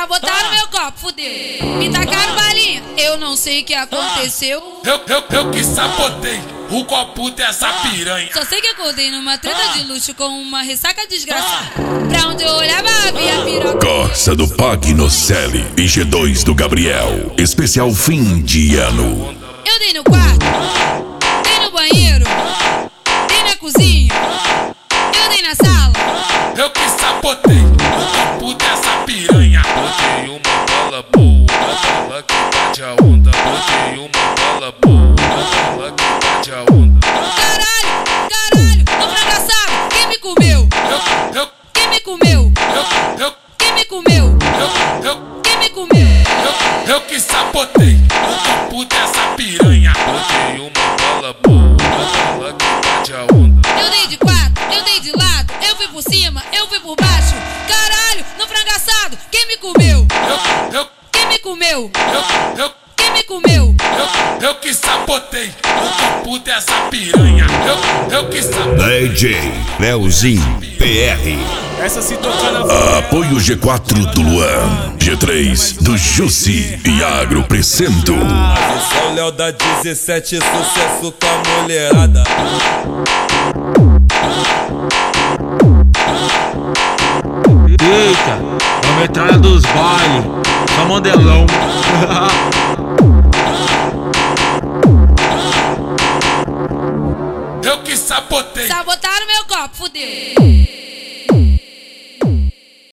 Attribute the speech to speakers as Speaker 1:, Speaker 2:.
Speaker 1: Sabotaram meu copo, fudeu. Me tacaram balinha, eu não sei o que aconteceu.
Speaker 2: Eu que sabotei o copo dessa piranha.
Speaker 1: Só sei que acordei numa treta de luxo com uma ressaca desgraçada. Pra onde eu olhava havia piroca.
Speaker 3: Corsa do Pagnocelli e G2 do Gabriel. Especial fim de ano.
Speaker 1: Eu dei no quarto, dei no banheiro, dei na cozinha, eu dei na sala.
Speaker 2: Eu que sabotei o copo dessa piranha.
Speaker 4: Botei uma bola boa, uma bola que bate a onda. Botei uma bola boa, uma bola que bate a onda.
Speaker 1: Caralho, no fracassado, quem me comeu? Quem me comeu? Quem me comeu? Quem me comeu?
Speaker 2: Eu que sabotei o copo dessa piranha.
Speaker 4: Botei uma bola boa, uma bola que bate a onda.
Speaker 1: Eu dei de quatro, eu dei de lado, eu fui por cima, eu fui por baixo. Caralho, no frango assado, quem me comeu? Quem me comeu? Quem me comeu?
Speaker 2: Eu que sabotei o copo dessa piranha. Eu que sabotei.
Speaker 3: DJ Leozinho PR.
Speaker 5: Essa se tocar na
Speaker 3: Apoio G4 do Luan, G3 do Jussi e Agro Precento.
Speaker 6: Esse é o Léo da 17, sucesso com a mulherada.
Speaker 5: Eita, a metralha dos bailes, só modelão.
Speaker 2: Eu que sabotei.
Speaker 1: Sabotaram meu copo, fudeu.